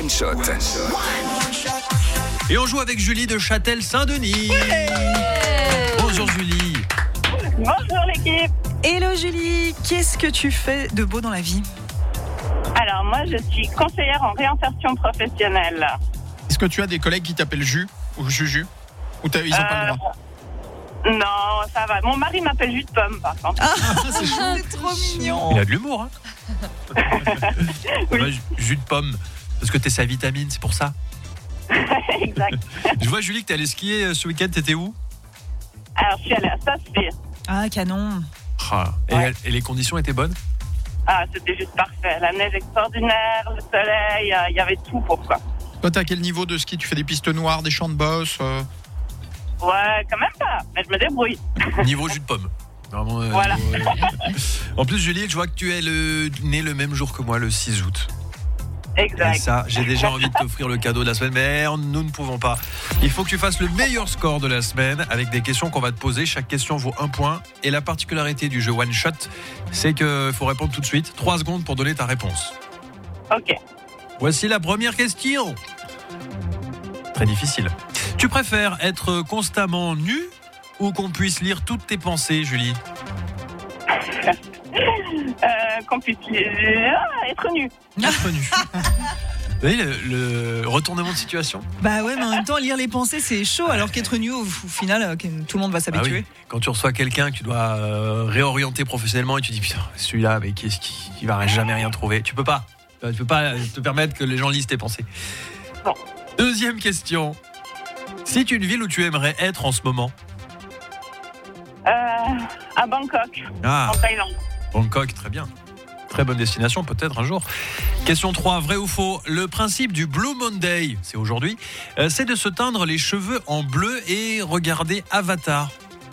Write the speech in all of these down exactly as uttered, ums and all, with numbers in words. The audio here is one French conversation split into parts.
One Shot. Et on joue avec Julie de Châtel-Saint-Denis. Ouais. Bonjour Julie. Bonjour l'équipe. Hello Julie, qu'est-ce que tu fais de beau dans la vie ? Alors moi je suis conseillère en réinsertion professionnelle. Est-ce que tu as des collègues qui t'appellent Jus ou Juju ? Ou ils n'ont euh... pas le droit ? Non, ça va. Mon mari m'appelle jus de pomme, par contre. Ah, c'est, c'est trop mignon. Il a de l'humour, hein. Oui. Ouais, jus de pomme, parce que t'es sa vitamine, c'est pour ça. Exact. Je vois Julie que t'es allée skier ce week-end. T'étais où ? Alors je suis allée à Saspire. Ah, canon. Ah, et, ouais. Et les conditions étaient bonnes ? Ah, c'était juste parfait. La neige extraordinaire, le soleil, il euh, y avait tout pour quoi. Toi, t'as quel niveau de ski ? Tu fais des pistes noires, des champs de bosse euh... Ouais, quand même pas, mais je me débrouille. Niveau jus de pomme. Vraiment, euh, voilà. Euh... En plus, Julie, je vois que tu es le... née le même jour que moi, le six août. Exact. Et ça, j'ai déjà envie de t'offrir le cadeau de la semaine, mais nous ne pouvons pas. Il faut que tu fasses le meilleur score de la semaine avec des questions qu'on va te poser. Chaque question vaut un point. Et la particularité du jeu One Shot, c'est qu'il faut répondre tout de suite. Trois secondes pour donner ta réponse. Ok. Voici la première question. Très difficile. Tu préfères être constamment nu ou qu'on puisse lire toutes tes pensées, Julie ? euh, Qu'on puisse ah, être nu. Être nu. Vous voyez le, le retournement de situation ? Bah ouais, mais en même temps, lire les pensées, c'est chaud, alors qu'être nu, au, au final, tout le monde va s'habituer. Ah oui. Quand tu reçois quelqu'un que tu dois euh, réorienter professionnellement et tu dis putain, celui-là, mais qu'est-ce qui, il va jamais rien trouver. Tu peux pas. Tu peux pas te permettre que les gens lisent tes pensées. Bon. Deuxième question. C'est une ville où tu aimerais être en ce moment ? euh, À Bangkok, ah, en Thaïlande. Bangkok, très bien. Très bonne destination, peut-être un jour. Question trois, vrai ou faux ? Le principe du Blue Monday, c'est aujourd'hui, euh, c'est de se teindre les cheveux en bleu et regarder Avatar.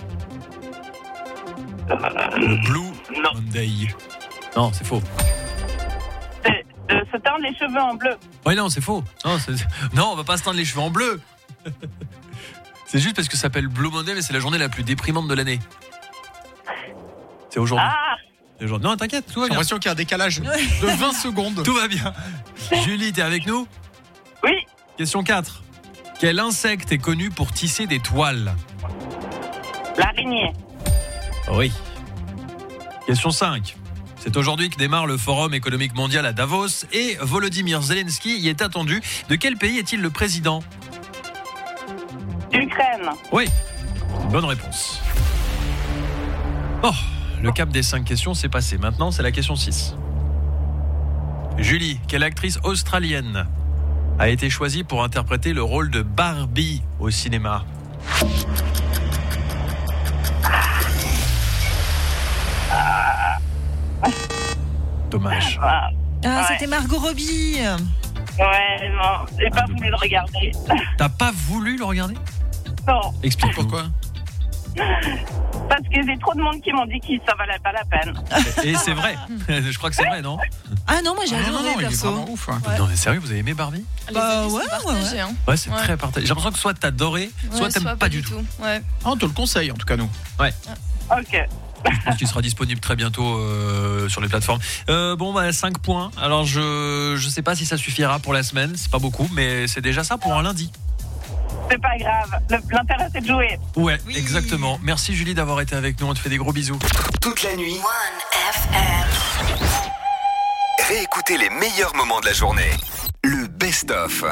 Le Blue non. Monday. Non, c'est faux. C'est de se teindre les cheveux en bleu. Oui, non, c'est faux. Non, c'est... non, on va pas se teindre les cheveux en bleu. C'est juste parce que ça s'appelle Blue Monday, mais c'est la journée la plus déprimante de l'année. C'est aujourd'hui. Ah. C'est aujourd'hui. Non, t'inquiète, tout va J'ai bien. l'impression qu'il y a un décalage de vingt secondes. Tout va bien. Julie, t'es avec nous ? Oui. Question quatre. Quel insecte est connu pour tisser des toiles ? L'araignée. Oui. Question cinq. C'est aujourd'hui que démarre le Forum économique mondial à Davos et Volodymyr Zelensky y est attendu. De quel pays est-il le président ? Ukraine. Oui. Bonne réponse. Oh, le cap des cinq questions s'est passé. Maintenant, c'est la question six. Julie, quelle actrice australienne a été choisie pour interpréter le rôle de Barbie au cinéma ? Dommage. Ah, ouais. C'était Margot Robbie. Ouais, non, j'ai pas voulu le regarder. T'as pas voulu le regarder ? Non. Explique pourquoi ? Parce que j'ai trop de monde qui m'ont dit que ça valait pas la peine. Et c'est vrai. Je crois que c'est vrai, non ? Ah non, moi j'ai Ah, adoré, non, non, il est perso. vraiment ouf. Hein. Ouais. Non, mais sérieux, vous avez aimé Barbie ? Bah ouais, ouais, ouais. Hein. Ouais, c'est Ouais. très partagé. J'ai l'impression que soit t'as adoré, soit Ouais, t'aimes soit pas, du tout. tout. Ouais. Ah, on te le conseille, en tout cas, nous. Ouais. Ok. Je pense qu'il sera disponible très bientôt euh, sur les plateformes. Euh, bon, bah, cinq points. Alors, je je sais pas si ça suffira pour la semaine. C'est pas beaucoup, mais c'est déjà ça pour un lundi. C'est pas grave. Le- L'intérêt, c'est de jouer. Ouais, Oui. exactement. Merci Julie d'avoir été avec nous. On te fait des gros bisous. Toute la nuit, One F M. réécoutez les meilleurs moments de la journée. Le best-of.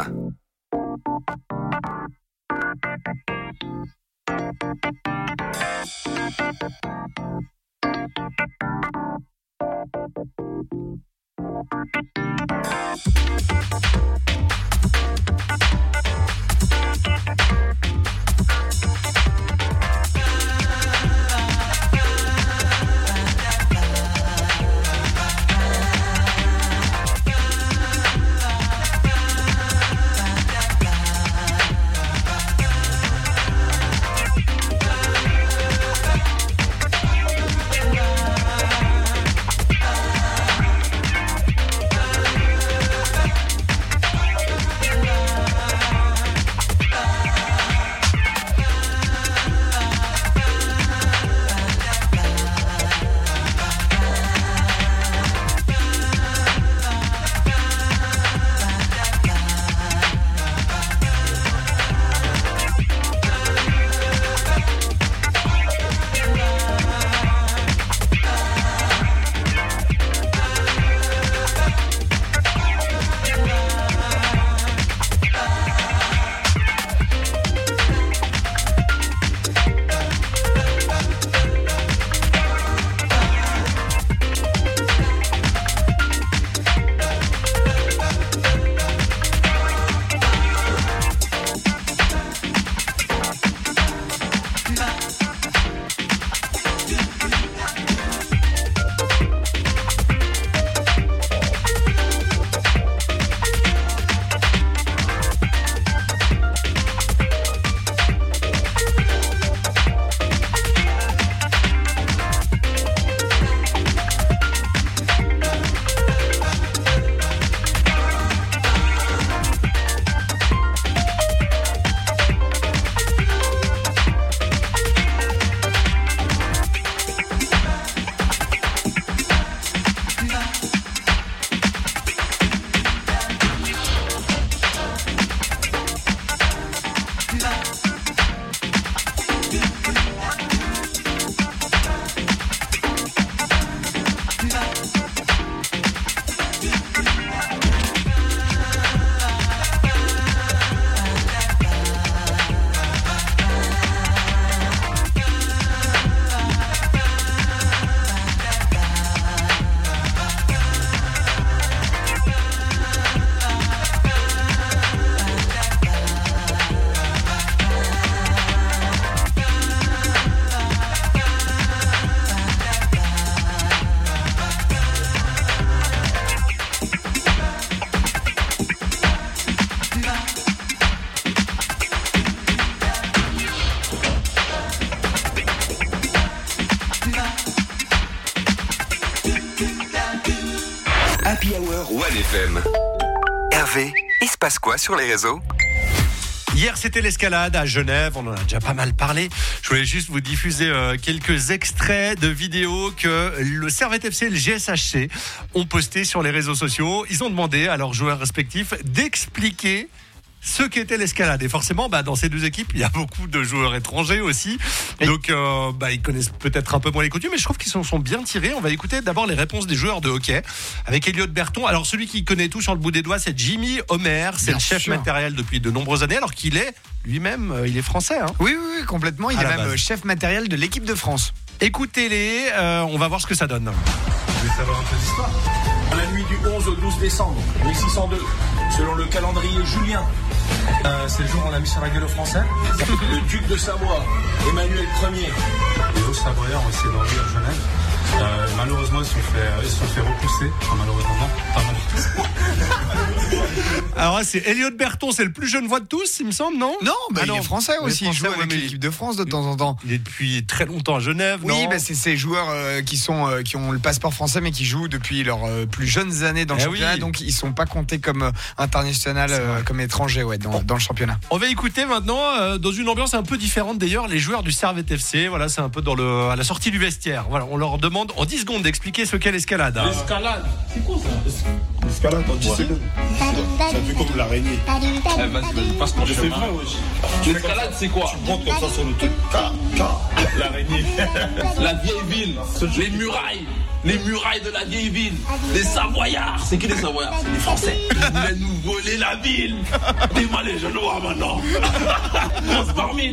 One F M. Hervé, il se passe quoi sur les réseaux ? Hier, c'était l'escalade à Genève. On en a déjà pas mal parlé. Je voulais juste vous diffuser euh, quelques extraits de vidéos que le Servette F C et le G S H C ont postés sur les réseaux sociaux. Ils ont demandé à leurs joueurs respectifs d'expliquer ce qu'était l'escalade. Et forcément, bah, dans ces deux équipes, il y a beaucoup de joueurs étrangers aussi. Donc, euh, bah, ils connaissent peut-être un peu moins les coutumes, mais je trouve qu'ils s'en sont bien tirés. On va écouter d'abord les réponses des joueurs de hockey avec Elliot Berton. Alors, celui qui connaît tout sur le bout des doigts, c'est Jimmy Homer. C'est Bien le chef sûr. matériel depuis de nombreuses années, alors qu'il est lui-même, euh, il est français. Hein. Oui, oui, oui, complètement. Il À est la même base. chef matériel de l'équipe de France. Écoutez-les, euh, on va voir ce que ça donne. Je vais savoir un peu d'histoire. La nuit du onze au douze décembre mille six cent deux, selon le calendrier julien, euh, c'est le jour où on a mis sur la gueule aux Français. Le duc de Savoie, Emmanuel Ier. Les autres Savoyards ont essayé d'envahir Genève. Euh, malheureusement, ils se sont fait, ils se sont fait repousser. Enfin, malheureusement, non, pas malheureusement. Alors là, c'est Elliot Berton, c'est le plus jeune voix de tous, il me semble, non Non, bah, Ah il non. est français Il est aussi. Il français, joue ouais, avec mais- l'équipe de France de temps en temps. Il est depuis très longtemps à Genève, Oui, non bah, c'est ces joueurs euh, qui sont euh, qui ont le passeport français mais qui jouent depuis leurs euh, plus jeunes années dans le Eh championnat, oui. donc ils sont pas comptés comme euh, international, C'est euh, vrai. comme étrangers, ouais, dans, dans le championnat. On va écouter maintenant, euh, dans une ambiance un peu différente d'ailleurs, les joueurs du Servette F C. Voilà, c'est un peu dans le, à la sortie du vestiaire. Voilà, on leur demande en dix secondes d'expliquer ce qu'est l'escalade. hein. L'escalade, c'est quoi ça? L'escalade en dix secondes. C'est un peu comme l'araignée. Eh, vas-y, vas-y, passe-moi le C'est chemin. vrai, wesh. L'escalade, c'est quoi? Tu montes comme ça sur le truc. Ka, ka, l'araignée. La vieille ville, les murailles, les murailles de la vieille ville, les Savoyards. C'est qui les Savoyards? C'est les Français. Ils voulaient nous voler la ville. T'es mal les genoux maintenant. On se parmite.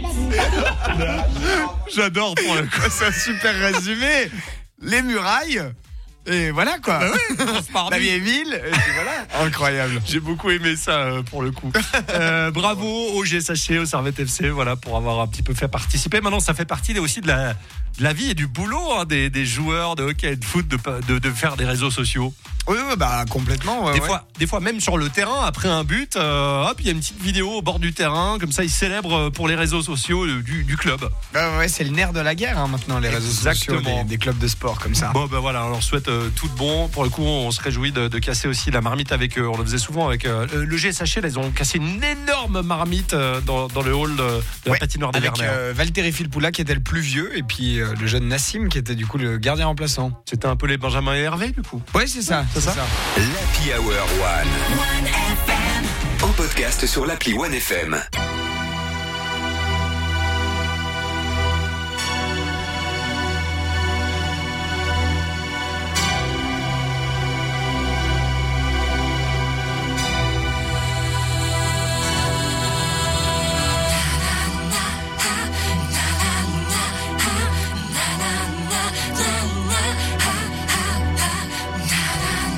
J'adore pour le coup. C'est un super résumé. Les murailles. Et voilà quoi. Bah oui, on se parle. La vieille ville. Et puis voilà. Incroyable. J'ai beaucoup aimé ça euh, pour le coup. Euh, bravo au G S H C, au Servette F C, voilà, pour avoir un petit peu fait participer. Maintenant, ça fait partie aussi de la, de la vie et du boulot hein, des, des joueurs de hockey et de foot de, de, de faire des réseaux sociaux. Oui, oui, bah complètement. Ouais, Des ouais. fois, des fois même sur le terrain, après un but, euh, hop, il y a une petite vidéo au bord du terrain, comme ça ils célèbrent pour les réseaux sociaux euh, du, du club. Bah, ouais, c'est le nerf de la guerre hein, maintenant, les réseaux sociaux Exactement. des, des clubs de sport comme ça. Bon ben voilà, on leur souhaite euh, tout de bon. Pour le coup, on se réjouit de, de casser aussi la marmite avec eux. On le faisait souvent avec euh, le G S H C. Là, ils ont cassé une énorme marmite euh, dans, dans le hall de, de la Ouais, patinoire des avec Verner. euh, Valtteri Filppula qui était le plus vieux et puis euh, le jeune Nassim qui était du coup le gardien remplaçant. C'était un peu les Benjamin et Hervé du coup. Ouais, c'est ça, c'est ça. L'Happy Hour One. En podcast sur l'appli One F M.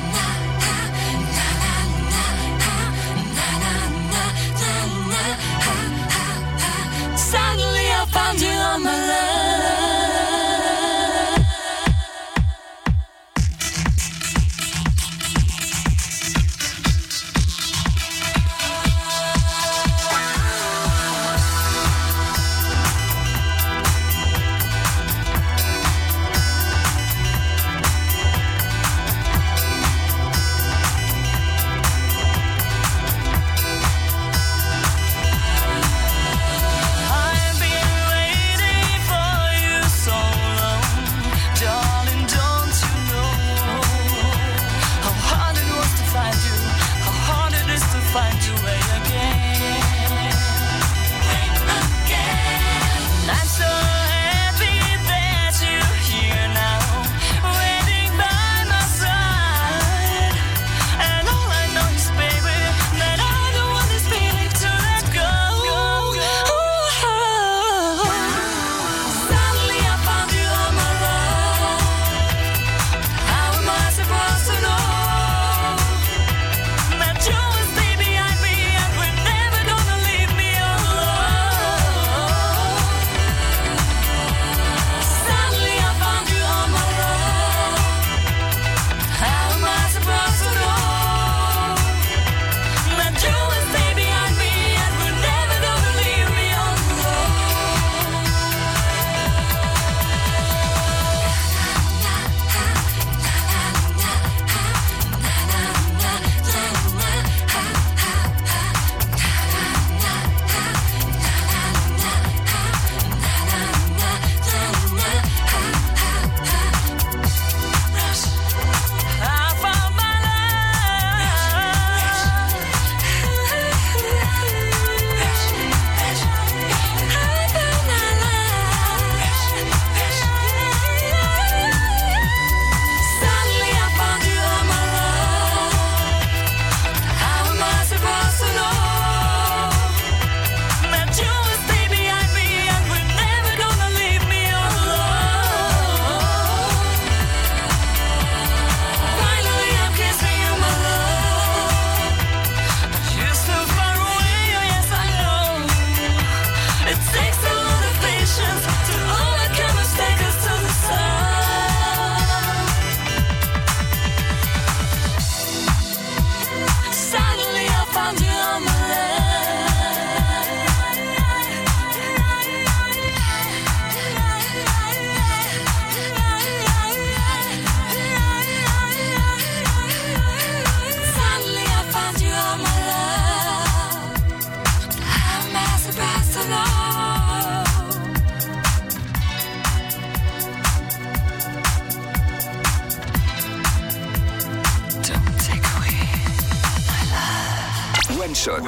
Na na na na na na Shot.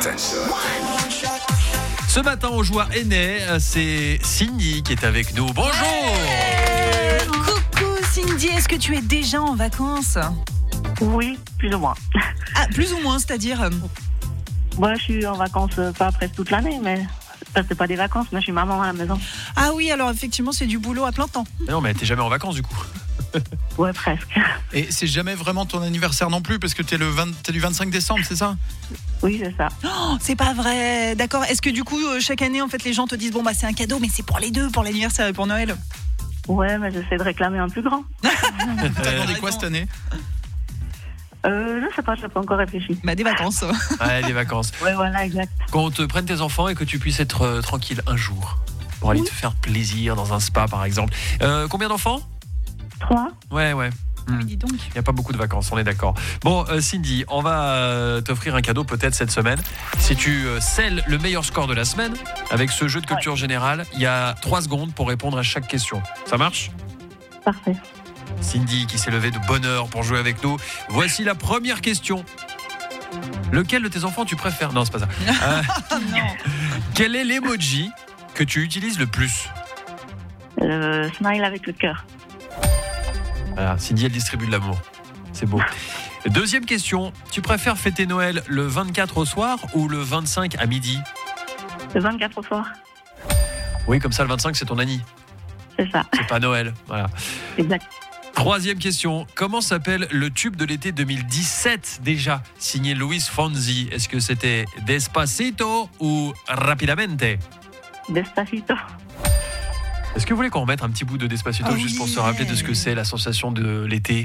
Ce matin, on joue à Enay. C'est Cindy qui est avec nous. Bonjour. Ouais. Coucou Cindy, est-ce que tu es déjà en vacances? Oui, plus ou moins. Ah, plus ou moins, c'est-à-dire? Moi, je suis en vacances euh, pas presque toute l'année, mais ça, c'est pas des vacances, mais je suis maman à la maison. Ah oui, alors effectivement, c'est du boulot à plein temps. Mais non, mais t'es jamais en vacances du coup. Ouais, presque. Et c'est jamais vraiment ton anniversaire non plus, parce que t'es, le vingt, t'es du vingt-cinq décembre, c'est ça? Oui, c'est ça. Oh, c'est pas vrai, d'accord. Est-ce que du coup, euh, chaque année, en fait, les gens te disent, bon, bah c'est un cadeau, mais c'est pour les deux, pour l'anniversaire et pour Noël? Ouais, mais j'essaie de réclamer un plus grand. T'as demandé quoi cette année? Euh, je sais pas, je n'ai pas encore réfléchi. Bah des vacances. Ouais, les vacances. Ouais, voilà, exact. Qu'on te prenne tes enfants et que tu puisses être euh, tranquille un jour. Pour aller Oui. te faire plaisir dans un spa par exemple. Euh, combien d'enfants? Trois. Ouais, ouais. Oui, dis donc. Il n'y a pas beaucoup de vacances, on est d'accord. Bon, euh, Cindy, on va euh, t'offrir un cadeau peut-être cette semaine. Si tu euh, scelles le meilleur score de la semaine, avec ce jeu de culture générale, il y a trois secondes pour répondre à chaque question. Ça marche? Parfait. Cindy qui s'est levée de bonne heure pour jouer avec nous. Voici la première question. Lequel de tes enfants tu préfères? Non, c'est pas ça. Euh, Non. quel est l'emoji que tu utilises le plus? Le smile avec le cœur. Voilà, Cindy, elle distribue de l'amour. C'est beau. Deuxième question. Tu préfères fêter Noël le vingt-quatre au soir ou le vingt-cinq à midi? Le vingt-quatre au soir. Oui, comme ça, le vingt-cinq, c'est ton Annie. C'est ça. C'est pas Noël. Voilà. Exact. Troisième question. Comment s'appelle le tube de l'été deux mille dix-sept déjà, signé Luis Fonsi? Est-ce que c'était Despacito ou Rapidamente? Despacito. Est-ce que vous voulez qu'on remette un petit bout de Despacito Oh juste pour oui. se rappeler de ce que c'est la sensation de l'été?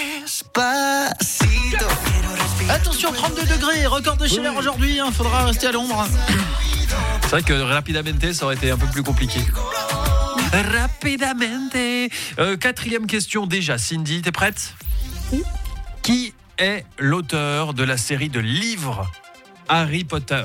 Attention, trente-deux degrés, record de chaleur aujourd'hui, hein, faudra rester à l'ombre. C'est vrai que Rapidamente, ça aurait été un peu plus compliqué. Rapidamente. Euh, quatrième question déjà. Cindy, t'es prête? Oui. Qui est l'auteur de la série de livres Harry Potter?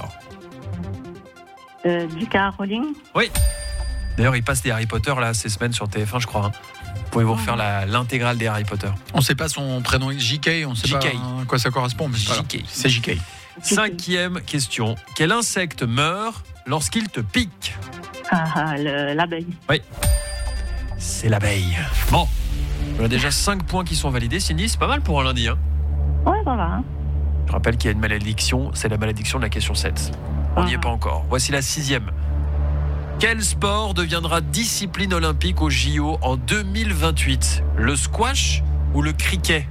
Euh, J K Rowling. Oui. D'ailleurs, il passe des Harry Potter là ces semaines sur T F un, je crois. Hein. Vous pouvez vous refaire la, l'intégrale des Harry Potter. On sait pas son prénom, J K, on sait J K. pas à quoi ça correspond, mais c'est pas grave. J K. C'est J K. Cinquième question. Quel insecte meurt lorsqu'il te pique? Ah, ah, le- l'abeille. C'est l'abeille. Bon, on a déjà cinq points qui sont validés. Cindy, c'est pas mal pour un lundi. Hein. Ouais, ça va. Hein. Je rappelle qu'il y a une malédiction, c'est la malédiction de la question sept. On n'y est pas encore. Voici la sixième. Quel sport deviendra discipline olympique aux J O en deux mille vingt-huit? Le squash ou le cricket?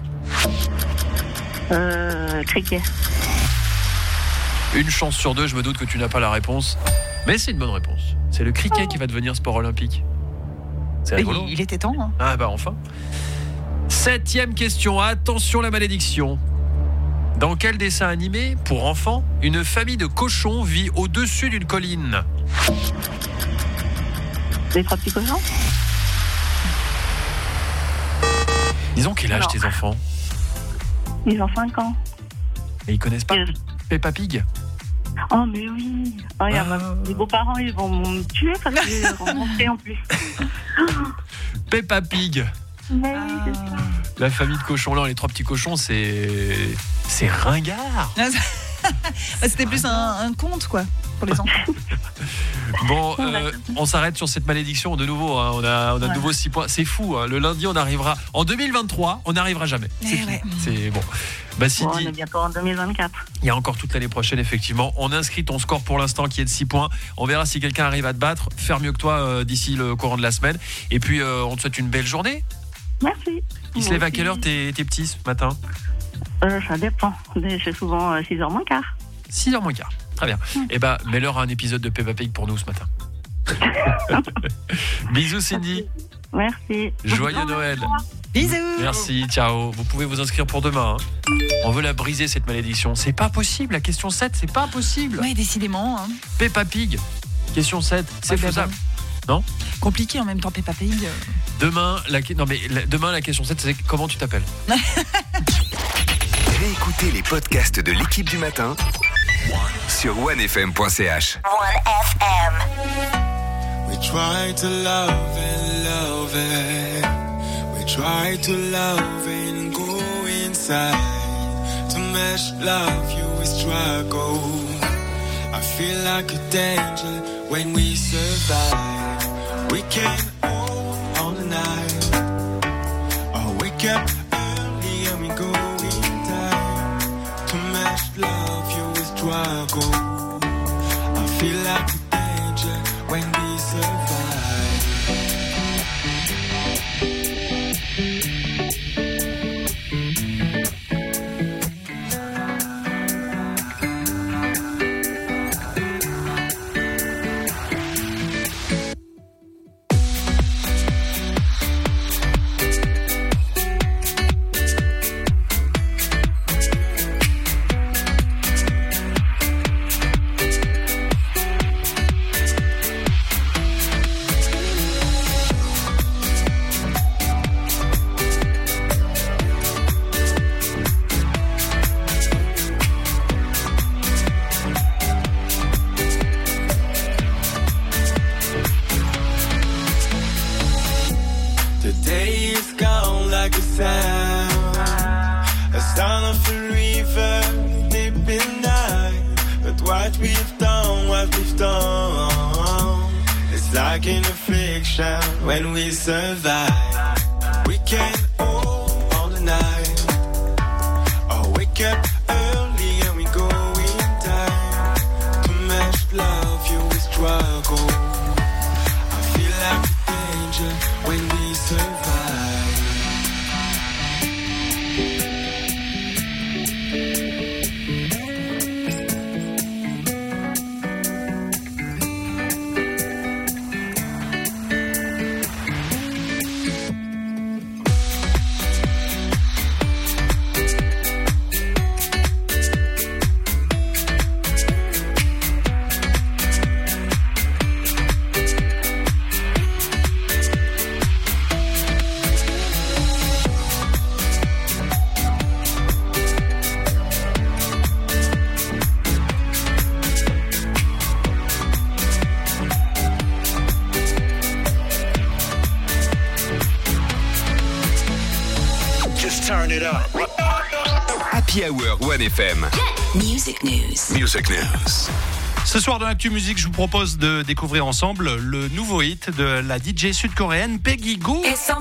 Euh, cricket. Une chance sur deux, je me doute que tu n'as pas la réponse. Mais c'est une bonne réponse. C'est le cricket qui va devenir sport olympique. C'est Il, rigolo. il était temps. Hein. Ah bah enfin. Septième question, attention la malédiction. Dans quel dessin animé, pour enfants, une famille de cochons vit au-dessus d'une colline? Les trois petits cochons. Ils ont quel âge Non. tes enfants? Ils ont cinq ans. Et ils connaissent pas Et- Peppa Pig? Oh, mais oui. Oh, y a Ah. ma- Les beaux-parents, ils vont me tuer parce que j'ai rencontré en plus. Peppa Pig. Mais oui, c'est ça. La famille de cochons là, les trois petits cochons, c'est c'est ringard. Ah, ça- Bah, c'était plus un, un conte, quoi, pour les enfants. Bon, euh, on s'arrête sur cette malédiction de nouveau. Hein. On a, on a de Ouais. nouveau six points. C'est fou. Hein. Le lundi, on arrivera. En deux mille vingt-trois, on n'arrivera jamais. C'est Eh fini. ouais. C'est bon. Bah, Bon, on Cindy, est bientôt en deux mille vingt-quatre. il y a encore toute l'année prochaine, effectivement. On inscrit ton score pour l'instant qui est de six points. On verra si quelqu'un arrive à te battre, faire mieux que toi euh, d'ici le courant de la semaine. Et puis, euh, on te souhaite une belle journée. Merci. Il se Moi lève à aussi. quelle heure tes, tes petits ce matin? euh, Ça dépend. Mais c'est souvent six heures moins quart. six heures moins quart. Très bien. Eh ben, mets-leur un épisode de Peppa Pig pour nous ce matin. Bisous Cindy. Merci. Joyeux Noël. Bisous. Merci, ciao. Vous pouvez vous inscrire pour demain. Hein. On veut la briser cette malédiction. C'est pas possible, la question sept, c'est pas possible. Ouais, décidément. Hein. Peppa Pig, question sept, c'est Ouais, bah faisable. Compliqué en même temps, Peppa Pig. Demain, la, non, mais la, demain, la question sept, c'est comment tu t'appelles? Réécoutez les podcasts de l'équipe du matin sur one f m point c h. one F M. We try to love and love it. We try to love and go inside to mesh love you we struggle. I feel like a danger when we survive. We can hold on the night, or wake up early and we go in time. Too much love, you will struggle. I feel like a danger when we survive. When we survive, we can hold all the night, or wake up early and we go in time. Too much love, you will struggle. I feel like a danger when we survive. Happy Hour One F M. Music News. Music News. Ce soir dans l'actu musique, je vous propose de découvrir ensemble le nouveau hit de la D J sud-coréenne Peggy Gou.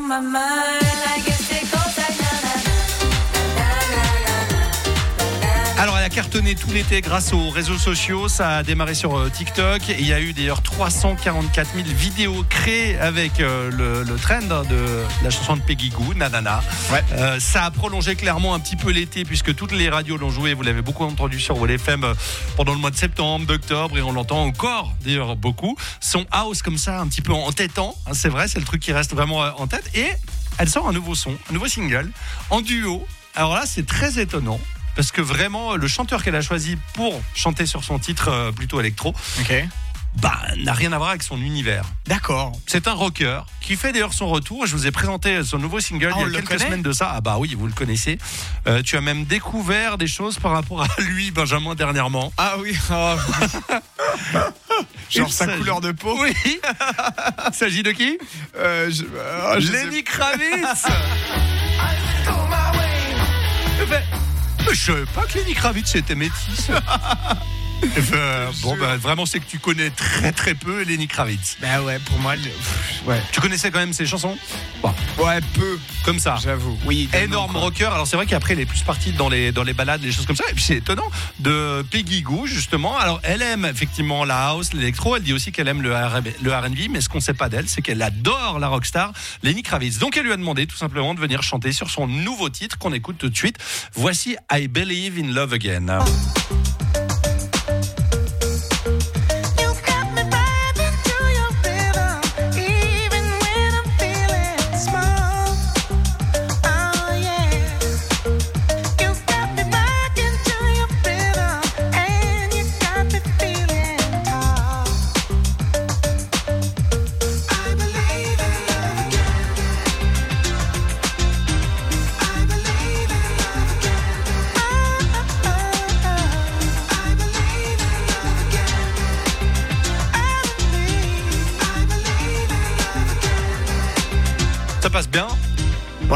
Alors elle a cartonné tout l'été grâce aux réseaux sociaux, ça a démarré sur TikTok, il y a eu d'ailleurs trois cent quarante-quatre mille vidéos créées avec euh, le, le trend de la chanson de Peggy Gou, Nanana. Ouais. Euh, ça a prolongé clairement un petit peu l'été puisque toutes les radios l'ont joué, vous l'avez beaucoup entendu sur Vol F M pendant le mois de septembre, d'octobre et on l'entend encore d'ailleurs beaucoup. Son house comme ça un petit peu entêtant, hein, c'est vrai, c'est le truc qui reste vraiment en tête et elle sort un nouveau son, un nouveau single en duo. Alors là c'est très étonnant. Parce que vraiment, le chanteur qu'elle a choisi pour chanter sur son titre euh, plutôt électro, okay. bah, n'a rien à voir avec son univers. D'accord. C'est un rocker qui fait d'ailleurs son retour. Je vous ai présenté son nouveau single ah, il y a quelques connaît semaines de ça. Ah bah oui, vous le connaissez. Euh, tu as même découvert des choses par rapport à lui, Benjamin, dernièrement. Ah oui. Oh. Genre sa couleur de peau. Oui. Il s'agit de qui euh, je, euh, je Lenny sais... Kravitz. ben, je savais pas que Lenny Kravitz était métisse. Euh, bon bah vraiment c'est que tu connais très très peu Lenny Kravitz. Bah ouais pour moi le... Pff, ouais. Tu connaissais quand même ses chansons? Bon. Ouais peu. Comme ça. J'avoue. Oui. Énorme rocker. Alors c'est vrai qu'après elle est plus partie dans les dans les balades, les choses comme ça. Et puis c'est étonnant de Peggy Gou justement. Alors elle aime effectivement la house, l'électro. Elle dit aussi qu'elle aime le R and B. Mais ce qu'on sait pas d'elle, c'est qu'elle adore la rockstar Lenny Kravitz. Donc elle lui a demandé tout simplement de venir chanter sur son nouveau titre qu'on écoute tout de suite. Voici I Believe in Love Again.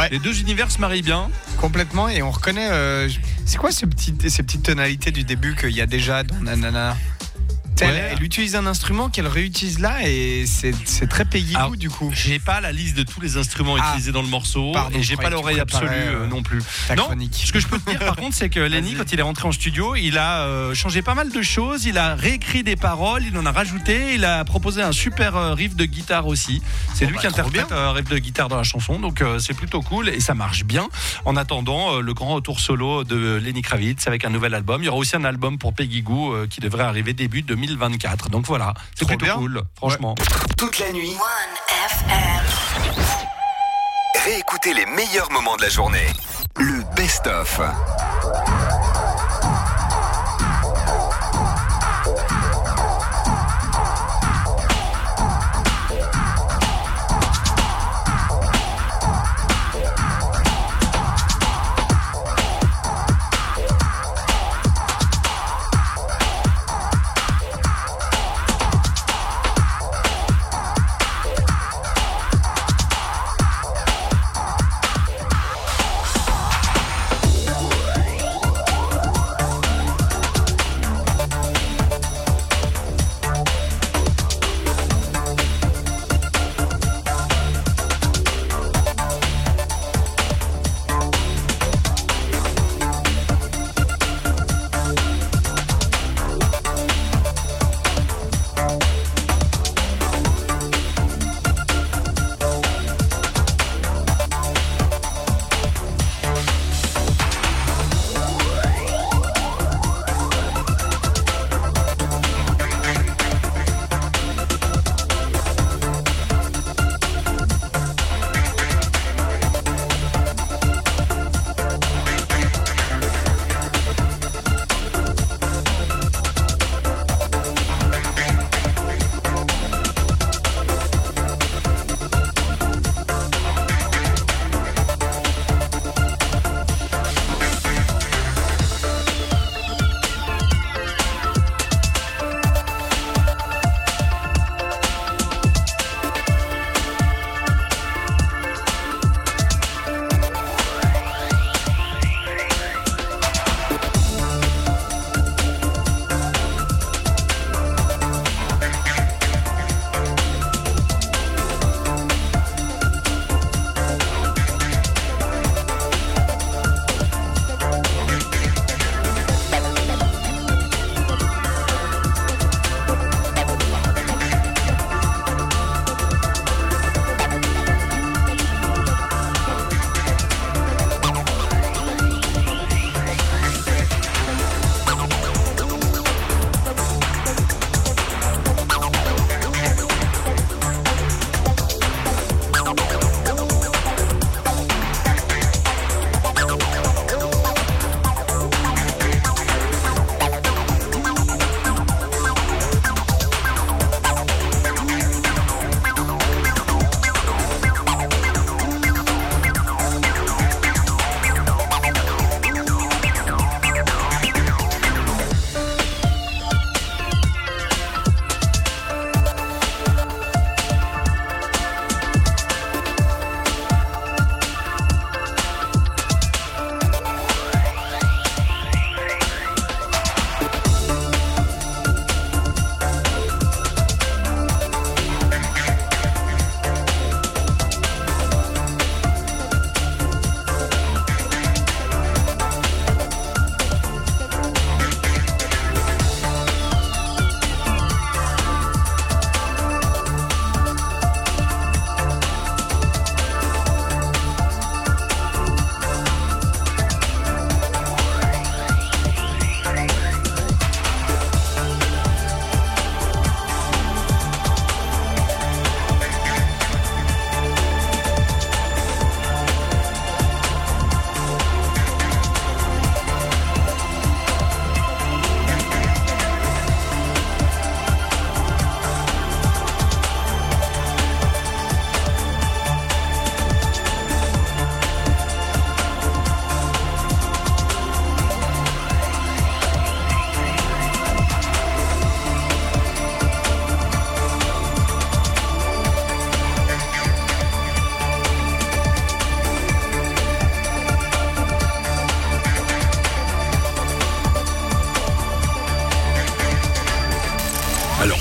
Ouais. Les deux univers se marient bien. Complètement, et on reconnaît. euh, c'est quoi ce petit, ces petites tonalités du début qu'il y a déjà dans Nanana? Elle, Ouais. elle utilise un instrument qu'elle réutilise là et c'est, c'est très Peggy Alors, Goo du coup. J'ai pas la liste de tous les instruments Ah. utilisés dans le morceau Pardon, et je j'ai pas croyais que l'oreille tu absolue préparais, euh, euh, non plus. Ta Non, chronique. ce que je peux te dire par contre, c'est que Lenny, Vas-y. quand il est rentré en studio, il a euh, changé pas mal de choses, il a réécrit des paroles, il en a rajouté, il a proposé un super euh, riff de guitare aussi. C'est Bon, lui bah, qui trop interprète bien. un riff de guitare dans la chanson, donc euh, c'est plutôt cool et ça marche bien. En attendant euh, le grand retour solo de Lenny Kravitz avec un nouvel album, il y aura aussi un album pour Peggy Goo euh, qui devrait arriver début deux mille vingt-quatre. Donc voilà, c'est Trop plutôt bien. cool, franchement. Toute la nuit, One F M. réécoutez les meilleurs moments de la journée. Le best-of.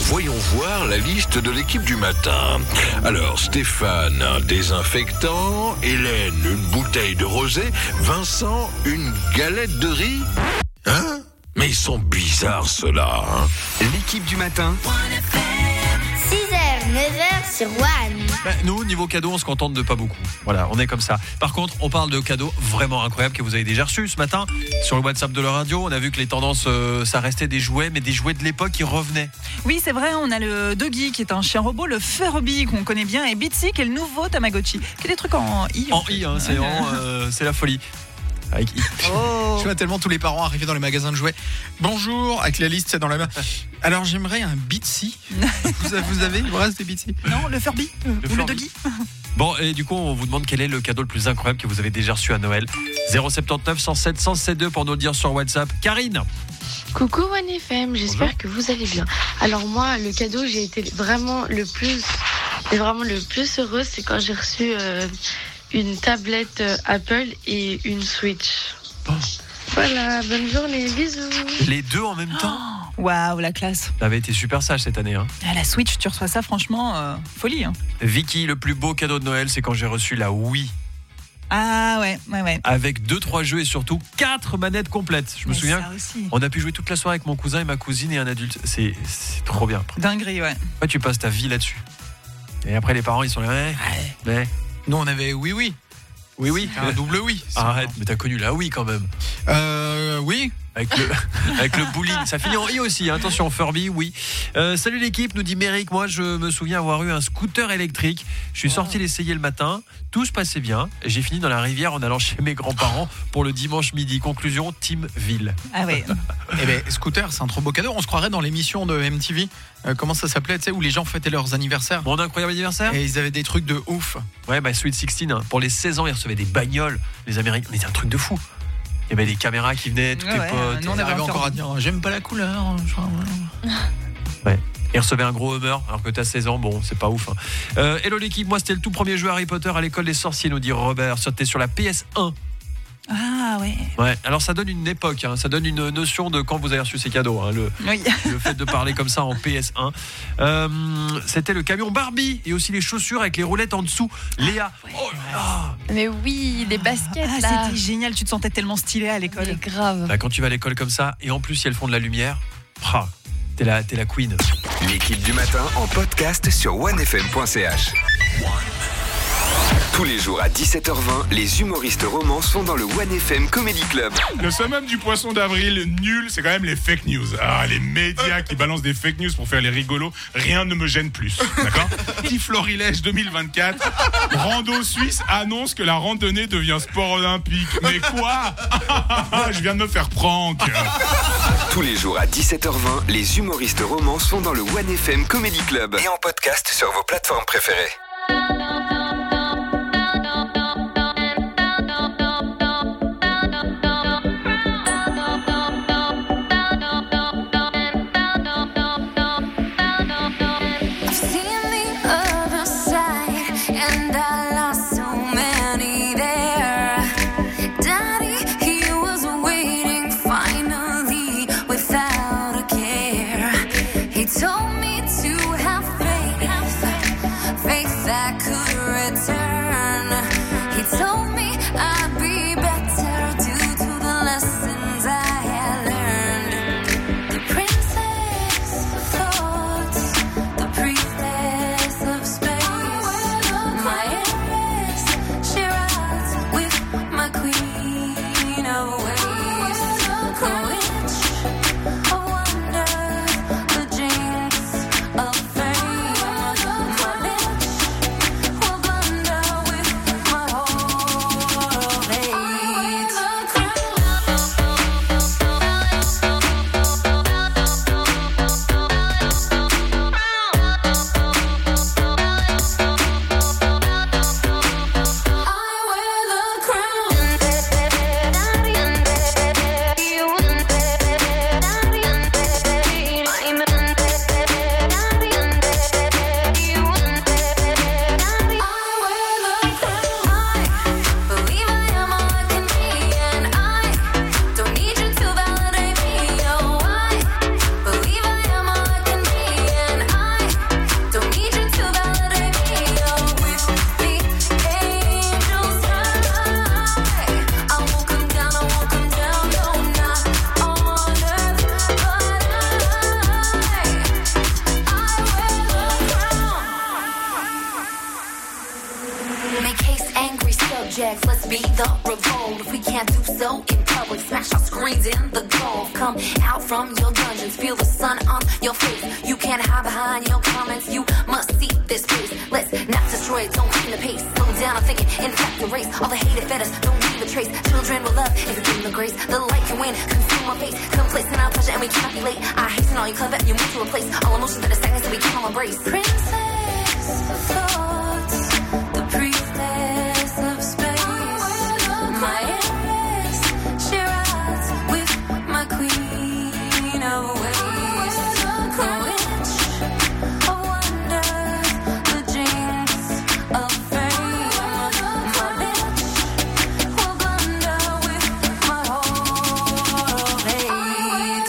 voyons voir la liste de l'équipe du matin. Alors, Stéphane, un désinfectant, Hélène, une bouteille de rosé, Vincent, une galette de riz. Hein? Mais ils sont bizarres, ceux-là. Hein? L'équipe du matin. six heures, neuf heures sur One. Ben, nous, niveau cadeau, on se contente de pas beaucoup. Voilà, on est comme ça. Par contre, on parle de cadeaux vraiment incroyables que vous avez déjà reçus ce matin. Sur le WhatsApp de la radio, on a vu que les tendances, euh, ça restait des jouets, mais des jouets de l'époque qui revenaient. Oui, c'est vrai, on a le Doggy qui est un chien robot, le Furby qu'on connaît bien, et Bitsy qui est le nouveau Tamagotchi. Qui est des trucs en i. En i, hein, c'est, en, euh, c'est la folie. Avec i. Oh. Je vois tellement tous les parents arriver dans les magasins de jouets. Bonjour, avec la liste dans la main. Alors j'aimerais un Bitsy. vous, vous avez il vous reste des Bitsy? Non, le Furby le ou Furby. le Doggy. Bon, et du coup, on vous demande quel est le cadeau le plus incroyable que vous avez déjà reçu à Noël. zéro sept neuf, cent sept, cent sept deux pour nous le dire sur WhatsApp. Karine. Coucou One F M, j'espère Bonjour. que vous allez bien. Alors moi, le cadeau, j'ai été vraiment le plus, vraiment le plus heureuse, c'est quand j'ai reçu euh, une tablette euh, Apple et une Switch. Oh. Voilà, bonne journée, bisous. Les deux en même temps. Waouh, la classe. Ça avait été super sage cette année. Hein. À la Switch, tu reçois ça, franchement, euh, folie. Hein. Vicky, le plus beau cadeau de Noël, c'est quand j'ai reçu la Wii. Ah ouais, ouais, ouais. Avec deux trois jeux et surtout quatre manettes complètes. Je me Mais souviens, on a pu jouer toute la soirée avec mon cousin et ma cousine et un adulte. C'est, c'est trop bien. Dinguerie, ouais. Ouais, tu passes ta vie là-dessus. Et après, les parents, ils sont là. Ouais, ouais. ouais. Nous, on avait oui, oui. Oui, oui. Un double oui. Arrête, mais t'as connu la Wii quand même. Euh, oui. Avec le, avec le bowling, ça finit en i aussi, hein. Attention, Furby, oui. Euh, salut l'équipe, nous dit Méric. Moi, je me souviens avoir eu un scooter électrique. Je suis sorti l'essayer le matin, tout se passait bien. J'ai fini dans la rivière en allant chez mes grands-parents pour le dimanche midi. Conclusion, Team Ville. Ah ouais. Eh ben, scooter, c'est un trop beau cadeau. On se croirait dans l'émission de M T V. Euh, comment ça s'appelait, tu sais, où les gens fêtaient leurs anniversaires. Mon incroyable anniversaire. Et ils avaient des trucs de ouf. Ouais, bah Sweet seize, hein. Pour les seize ans, ils recevaient des bagnoles. Les Américains, mais c'est un truc de fou. Il y avait des caméras qui venaient, tous ouais, tes ouais, potes. Nous, on arrivait encore à dire j'aime pas la couleur. Ouais. Ils recevaient un gros Hummer alors que t'as seize ans, bon, c'est pas ouf. Hein. Euh, hello l'équipe, moi c'était le tout premier jeu Harry Potter à l'école des sorciers, nous dit Robert. C'était sur la P S un. Ah ouais. Ouais, alors ça donne une époque, hein, ça donne une notion de quand vous avez reçu ces cadeaux. Hein, le, oui. le fait de parler comme ça en P S un. Euh, c'était le camion Barbie et aussi les chaussures avec les roulettes en dessous. Léa. Ouais, oh là. Mais oui, les baskets ah, là. C'était génial, tu te sentais tellement stylé à l'école. Mais grave. Bah, quand tu vas à l'école comme ça et en plus si elles font de la lumière, ah, t'es la, t'es la queen. L'équipe du matin en podcast sur one f m point c h. Tous les jours à dix-sept heures vingt, les humoristes romans sont dans le one F M Comedy Club. Le summum du poisson d'avril, nul, c'est quand même les fake news. Ah, les médias qui balancent des fake news pour faire les rigolos, rien ne me gêne plus. D'accord ? Petit Florilège deux mille vingt-quatre, Rando Suisse annonce que la randonnée devient sport olympique. Mais quoi ? Je viens de me faire prank. Tous les jours à dix-sept heures vingt, les humoristes romans sont dans le one F M Comedy Club et en podcast sur vos plateformes préférées. must be the revolt. If we can't do so in public, smash our screens in the goal. Come out from your dungeons, feel the sun on your face. You can't hide behind your comments, you must see this place. Let's not destroy it, don't quicken the pace. Slow down, I'm thinking, in fact, the race. All the hate it fed us, don't leave a trace. Children will love, if it's in the grace. The light can win, consume our face. Complacent our pleasure and we cannot be late. I hasten all you clever and you move to a place. All emotions that are stagnant so we can't all embrace. Princess of thoughts, the priestess of space. My heiress, she rides with my queen of ways. The witch of wonder, the jinx of fame. My bitch will blunder with my heart of hate.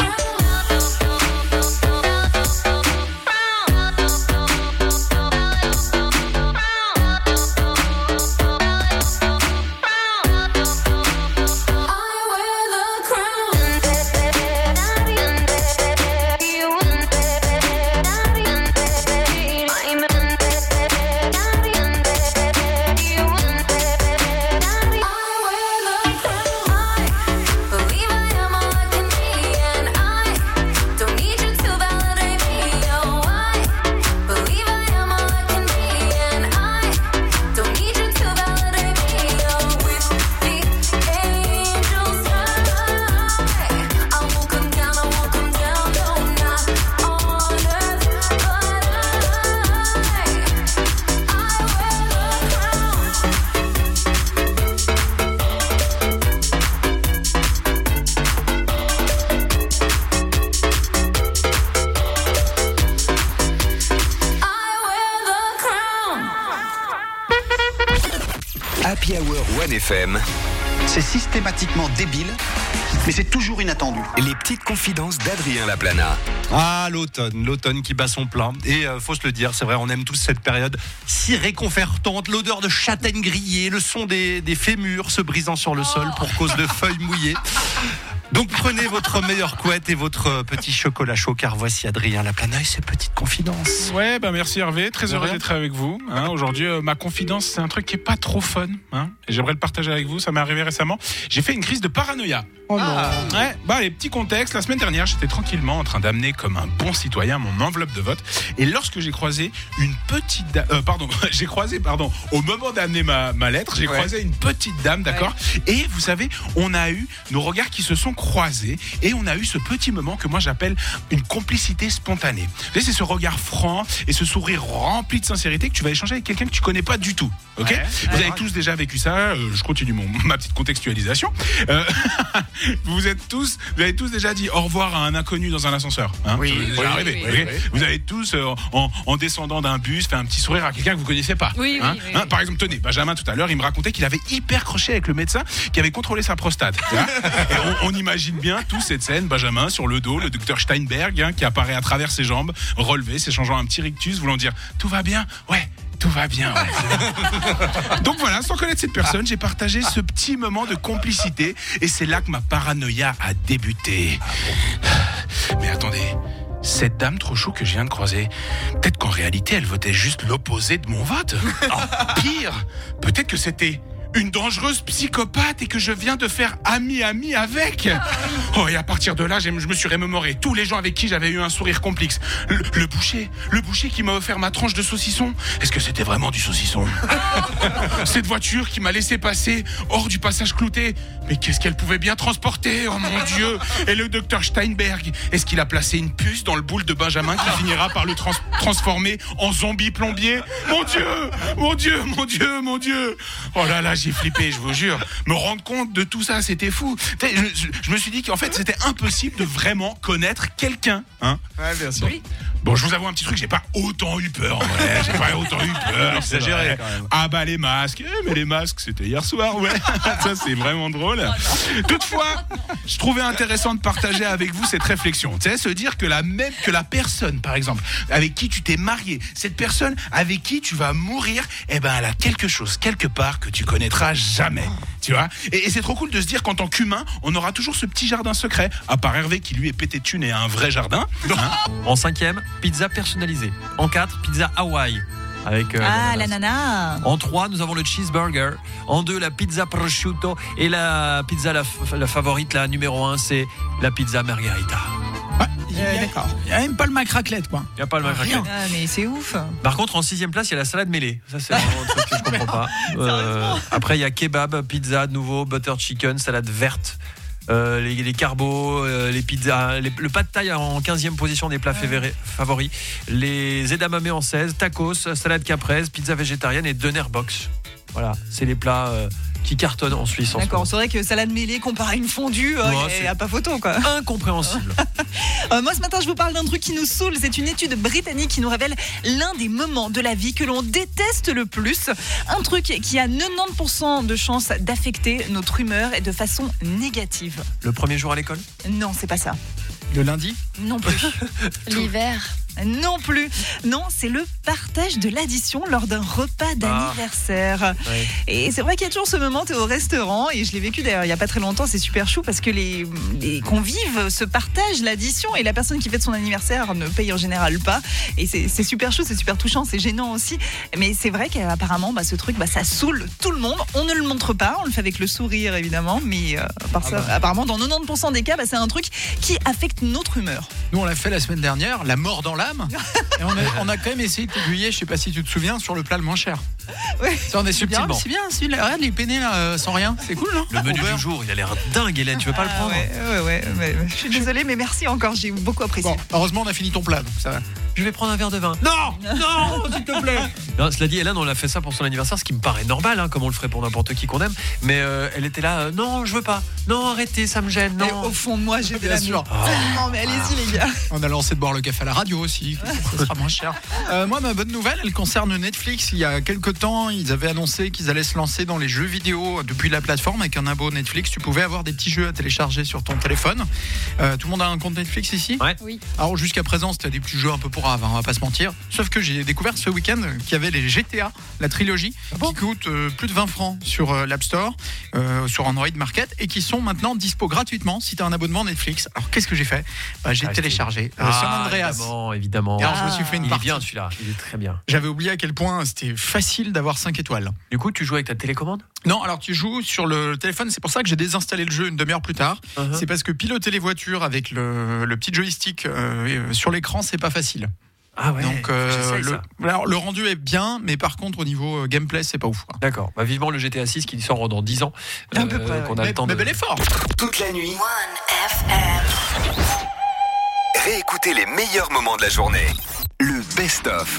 Happy Hour One F M. C'est systématiquement débile, mais c'est toujours inattendu. Les petites confidences d'Adrien Laplana. Ah, l'automne, l'automne qui bat son plein. Et euh, faut se le dire, c'est vrai, on aime tous cette période si réconfortante. L'odeur de châtaigne grillée, le son des, des fémurs se brisant sur le sol pour cause de feuilles mouillées. Donc prenez votre meilleure couette et votre petit chocolat chaud, car voici Adrien Laplana et ses petites confidences. Ouais, bah merci Hervé, très heureux d'être avec vous. Hein, aujourd'hui, euh, ma confidence, c'est un truc qui est pas trop fun. Hein, et j'aimerais le partager avec vous, ça m'est arrivé récemment. J'ai fait une crise de paranoïa. Oh non. Ouais, bah les petits contextes. La semaine dernière, j'étais tranquillement en train d'amener comme un bon citoyen mon enveloppe de vote. Et lorsque j'ai croisé une petite dame, euh, pardon, j'ai croisé, pardon, au moment d'amener ma, ma lettre, j'ai ouais. croisé une petite dame, d'accord. Ouais. Et vous savez, on a eu nos regards qui se sont croisés et on a eu ce petit moment que moi j'appelle une complicité spontanée. Vous savez, c'est ce regard franc et ce sourire rempli de sincérité que tu vas échanger avec quelqu'un que tu connais pas du tout. Ok. Ouais. Vous ouais. avez tous déjà vécu ça. Euh, je continue mon ma petite contextualisation. Euh, vous êtes tous, vous avez tous déjà dit au revoir à un inconnu dans un ascenseur. Hein, oui, oui, oui, arrivé, oui, oui, oui, oui. oui. Vous avez tous euh, en, en descendant d'un bus fait un petit sourire à quelqu'un que vous connaissez pas. Oui, hein, oui, oui, hein, oui. Par exemple, tenez, Benjamin tout à l'heure, il me racontait qu'il avait hyper croché avec le médecin qui avait contrôlé sa prostate. Tu vois. Et on, on imagine bien toute cette scène, Benjamin sur le dos, le docteur Steinberg hein, qui apparaît à travers ses jambes, relevé, s'échangeant un petit rictus, voulant dire tout va bien, ouais. Tout va bien. Ouais. Donc voilà, sans connaître cette personne, j'ai partagé ce petit moment de complicité et c'est là que ma paranoïa a débuté. Mais attendez, cette dame trop chou que je viens de croiser, peut-être qu'en réalité, elle votait juste l'opposé de mon vote. Oh, pire, peut-être que c'était une dangereuse psychopathe et que je viens de faire ami-ami avec. Oh, et à partir de là, je me suis remémoré tous les gens avec qui j'avais eu un sourire complice. Le, le boucher, le boucher qui m'a offert ma tranche de saucisson. Est-ce que c'était vraiment du saucisson? Cette voiture qui m'a laissé passer hors du passage clouté. Mais qu'est-ce qu'elle pouvait bien transporter? Oh mon Dieu! Et le docteur Steinberg, est-ce qu'il a placé une puce dans le boule de Benjamin qui finira par le trans- transformer en zombie plombier? Mon Dieu! Mon Dieu! Mon Dieu! Mon Dieu! Oh là là, j'ai flippé, je vous jure. Me rendre compte de tout ça, c'était fou. Je, je, je me suis dit qu'en fait, c'était impossible de vraiment connaître quelqu'un. Hein. Ouais, bien sûr. Oui. Bon, je vous avoue un petit truc, j'ai pas autant eu peur. En vrai. J'ai pas autant eu peur. Exagéré quand même. Ah bah les masques. Eh, mais les masques, c'était hier soir, ouais. Ça, c'est vraiment drôle. Toutefois, je trouvais intéressant de partager avec vous cette réflexion. Tu sais, se dire que la même que la personne, par exemple, avec qui tu t'es marié, cette personne avec qui tu vas mourir, eh ben, elle a quelque chose quelque part que tu connaîtras jamais. Tu vois. Et, et c'est trop cool de se dire qu'en tant qu'humain, on aura toujours ce petit jardin secret. À part Hervé qui lui est pété de thunes et a un vrai jardin. Hein. En cinquième, pizza personnalisée. En quatre, pizza Hawaï. avec euh, Ah, l'ananas. l'ananas. En trois, nous avons le cheeseburger. En deux, la pizza prosciutto. Et la pizza, la, f- la favorite, la numéro un, c'est la pizza margherita. Euh, D'accord. Il n'y a même pas le macraclette, quoi. Il n'y a pas le macraclette. Ah, mais c'est ouf. Par contre, en sixième place, il y a la salade mêlée. Ça, c'est vraiment un truc que je comprends pas. Euh, après, il y a kebab, pizza, de nouveau, butter chicken, salade verte. Euh, les, les carbos, euh, les pizzas, les- le pad thai en quinzième position des plats févérés- favoris, les edamame en seize, tacos, salade caprese, pizza végétarienne et doner box. Voilà, c'est les plats euh, qui cartonnent en Suisse en ce D'accord, moment. c'est vrai que salade mêlée comparé à une fondue, il Ouais, n'y c'est a pas photo quoi. Incompréhensible. Euh, moi ce matin je vous parle d'un truc qui nous saoule, c'est une étude britannique qui nous révèle l'un des moments de la vie que l'on déteste le plus. Un truc qui a quatre-vingt-dix pour cent de chances d'affecter notre humeur et de façon négative. Le premier jour à l'école ? Non, c'est pas ça. Le lundi ? Non plus. L'hiver. Non plus. Non, c'est le partage de l'addition lors d'un repas d'anniversaire. Ouais. Et c'est vrai qu'il y a toujours ce moment, tu es au restaurant, et je l'ai vécu d'ailleurs il n'y a pas très longtemps, c'est super chou parce que les, les convives se partagent l'addition et la personne qui fête son anniversaire ne paye en général pas. Et c'est, c'est super chou, c'est super touchant, c'est gênant aussi. Mais c'est vrai qu'apparemment, bah, ce truc, bah, ça saoule tout le monde. On ne le montre pas, on le fait avec le sourire évidemment, mais euh, par ça, apparemment, dans quatre-vingt-dix pour cent des cas, bah, c'est un truc qui affecte notre humeur. Nous, on l'a fait la semaine dernière, la mort dans l'âme. Et on a, on a quand même essayé de t'aiguiller, je sais pas si tu te souviens, sur le plat le moins cher. Ouais. Ça, on est subtilement. Subtilement. C'est bien, c'est bien. Regarde les penne là, euh, sans rien. C'est cool, non? Le menu Au beurre. du jour, il a l'air dingue, Hélène. Tu veux pas le Ah prendre ? ouais, ouais, ouais, ouais. Je suis désolée, mais merci encore, j'ai beaucoup apprécié. Bon, heureusement, on a fini ton plat, donc ça va. Je vais prendre un verre de vin. Non, non, s'il te plaît. Non, cela dit, Hélène, on a fait ça pour son anniversaire, ce qui me paraît normal, hein, comme on le ferait pour n'importe qui qu'on aime. Mais euh, elle était là, euh, non, je veux pas. Non, arrêtez, ça me gêne. Et Non. au fond de moi, j'étais Bien là, sûr. mais tellement, mais allez-y les gars. On a lancé de boire le café à la radio aussi, ça sera moins cher. Euh, moi, ma bonne nouvelle, elle concerne Netflix. Il y a quelques temps, ils avaient annoncé qu'ils allaient se lancer dans les jeux vidéo depuis la plateforme. Avec un abo Netflix, tu pouvais avoir des petits jeux à télécharger sur ton téléphone. Euh, tout le monde a un compte Netflix ici ? Ouais. Oui. Alors jusqu'à présent, c'était des petits jeux un peu pour rave, hein, on va pas se mentir. Sauf que j'ai découvert ce week-end qu'il y avait les G T A, la trilogie, qui coûtent euh, plus de vingt francs sur euh, l'App Store, euh, sur Android Market, et qui sont maintenant dispo gratuitement si tu as un abonnement Netflix. Alors qu'est-ce que j'ai fait ? Bah, J'ai Ah, téléchargé euh, Ah, San Andreas. Évidemment, évidemment. Et alors, je me suis fait une Il est partie. bien celui-là, il est très bien. J'avais oublié à quel point c'était facile d'avoir cinq étoiles. Du coup, tu joues avec ta télécommande ? Non, alors tu joues sur le téléphone, c'est pour ça que j'ai désinstallé le jeu une demi-heure plus tard. Uh-huh. C'est parce que piloter les voitures avec le, le petit joystick euh, sur l'écran, c'est pas facile. Ah ouais. Donc euh, j'essaye le, ça. alors, le rendu est bien, mais par contre au niveau euh, gameplay, c'est pas ouf, quoi. D'accord. Bah, vivement le G T A six qui sort dans dix ans. À peu près, qu'on a mais, le temps mais de. bel effort. Toute la nuit, One F M. réécoutez les meilleurs moments de la journée. Le best-of.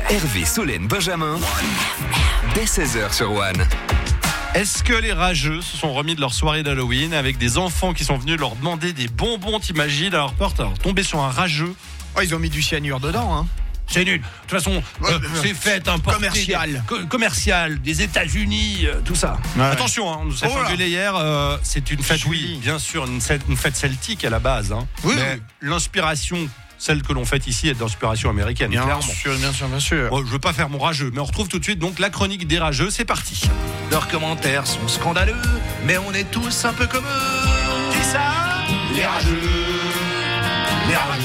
Hervé, Solène, Benjamin. Dès seize heures sur One. Est-ce que les rageux se sont remis de leur soirée d'Halloween avec des enfants qui sont venus leur demander des bonbons, t'imagines, à leur porte, alors tomber sur un rageux? Oh, ils ont mis du cyanure dedans, hein. C'est nul. De toute façon, euh, c'est fait importer commercial, des, co- commercial des États-Unis, euh, tout ça. Ouais. Attention, hein, on nous a Oh là. engueulé hier. euh, c'est une fête, oui, bien sûr, une, cel- une fête celtique à la base. Hein. Oui, mais oui. l'inspiration, celle que l'on fait ici, est d'inspiration américaine, Bien clairement. sûr, bien sûr, bien sûr. Bon, je veux pas faire mon rageux, mais on retrouve tout de suite donc la chronique des rageux. C'est parti. Leurs commentaires sont scandaleux, mais on est tous un peu comme eux. Qui ça? Les rageux. Les rageux.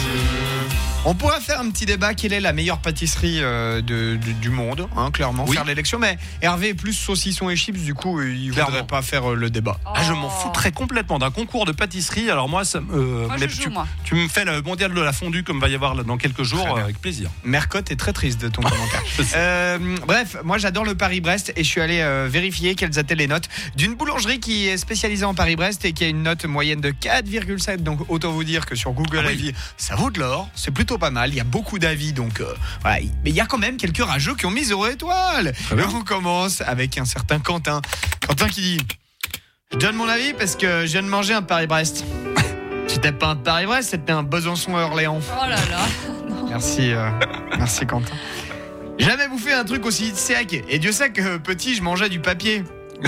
On pourrait faire un petit débat, quelle est la meilleure pâtisserie euh, de, du, du monde, hein, clairement, Oui. faire l'élection, mais Hervé est plus saucisson et chips, du coup, il ne Clairement. voudrait pas faire euh, le débat. Ah, je m'en foutrais complètement d'un concours de pâtisserie. Alors moi, ça, euh, Moi, mais je joue, tu, moi. tu me fais le mondial de la fondue comme va y avoir là dans quelques jours, Très bien. euh, avec plaisir. Mercotte est très triste de ton commentaire. Euh, bref, moi j'adore le Paris-Brest et je suis allé euh, vérifier quelles étaient les notes d'une boulangerie qui est spécialisée en Paris-Brest et qui a une note moyenne de quatre virgule sept. Donc autant vous dire que sur Google Ah oui. Avis, ça vaut de l'or, c'est plutôt pas mal. Il y a beaucoup d'avis, donc euh, voilà. Mais il y a quand même quelques rageux qui ont mis zéro étoile. Et on commence avec un certain Quentin. Quentin qui dit: je donne mon avis parce que je viens de manger un Paris-Brest. C'était pas un Paris-Brest, c'était un Besançon à Orléans. Oh là là. Merci, euh, merci Quentin. Jamais bouffé un truc aussi sec. Et Dieu sait que petit, je mangeais du papier.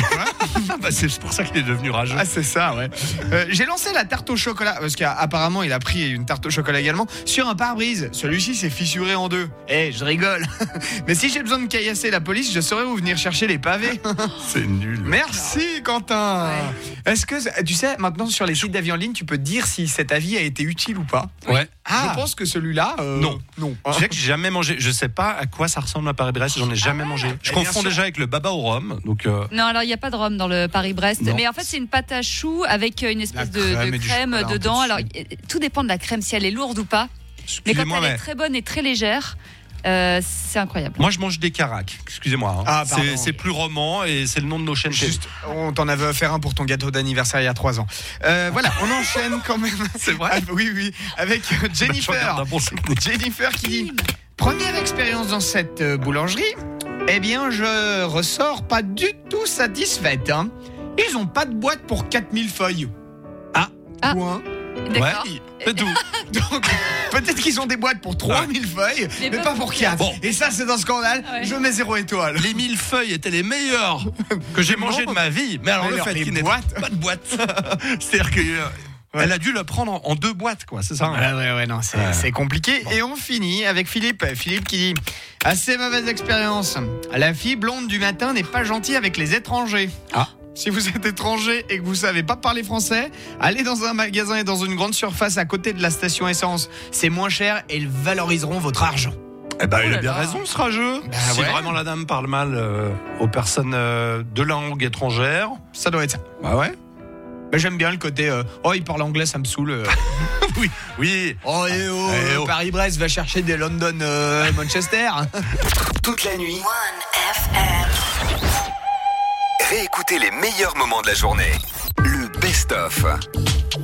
Bah, c'est pour ça qu'il est devenu rageux. Ah, c'est ça, ouais. Euh, j'ai lancé la tarte au chocolat, parce qu'apparemment, il a pris une tarte au chocolat également, sur un pare-brise. Celui-ci s'est fissuré en deux. Eh, je rigole. Mais si j'ai besoin de caillasser la police, je saurais où venir chercher les pavés. C'est nul. Merci, Quentin. Ouais. Est-ce que, tu sais, maintenant, sur les sites d'avis en ligne, tu peux dire si cet avis a été utile ou pas? Ouais. Ah. Je pense que celui-là, euh, non. Non. Tu sais que j'ai jamais mangé. Je sais pas à quoi ça ressemble à Paris-Brest. J'en ai jamais mangé. Je Eh bien confonds sûr. déjà avec le baba au rhum. Donc. Euh... Non, alors il n'y a pas de rhum dans le Paris-Brest, Non. mais en fait c'est une pâte à choux avec une espèce La de crème de et du crème chocolat un peu dedans. dessus. Alors y- tout dépend de la crème, si elle est lourde ou pas. Mais quand Excusez-moi, elle est mais- très bonne et très légère, euh, c'est incroyable. Moi, je mange des caracs. Excusez-moi. Hein. Ah, pardon. c'est, c'est plus roman et c'est le nom de nos chaînes. Juste, on t'en avait offert un pour ton gâteau d'anniversaire il y a trois ans. Euh, voilà, on enchaîne quand même. C'est vrai. Ah, oui, oui, avec euh, Je regarde Jennifer. un bon souvenir. Jennifer qui dit: première expérience dans cette euh, boulangerie. Eh bien, je ressors pas du tout satisfaite. Hein. Ils ont pas de boîte pour quatre mille feuilles. Ah, Ah. point. D'accord. Ouais, c'est tout. Donc, peut-être qu'ils ont des boîtes pour trois mille feuilles, Mais mais, pas pas pour pour quatre. Bon. Et ça, c'est un scandale. Ouais. Je mets zéro étoile. Les mille feuilles étaient les meilleures que j'ai mangées de ma vie. Mais alors, Mais le alors, fait les qu'il n'ait boîtes. pas de boîte. C'est-à-dire que. euh, Ouais. Elle a dû le prendre en, en deux boîtes, quoi, c'est ça hein. Ouais, ouais, ouais, non, c'est, Ouais. c'est compliqué. Et on finit avec Philippe. Philippe qui dit: assez mauvaise expérience. La fille blonde du matin n'est pas gentille avec les étrangers. Ah. Si vous êtes étranger et que vous savez pas parler français, allez dans un magasin et dans une grande surface à côté de la station essence. C'est moins cher et ils valoriseront votre argent. Eh ben, Oh il là a bien là. raison, ce rageux. Bah si ouais. vraiment la dame parle mal euh, aux personnes euh, de langue étrangère. Ça doit être ça. Bah ouais. Mais j'aime bien le côté euh, oh, il parle anglais, ça me saoule. euh. Oui, oui. Oh, et oh, Eh oh. Paris-Brest va chercher des London euh, Manchester. Toute la nuit, One F M. réécoutez les meilleurs moments de la journée. Le best-of.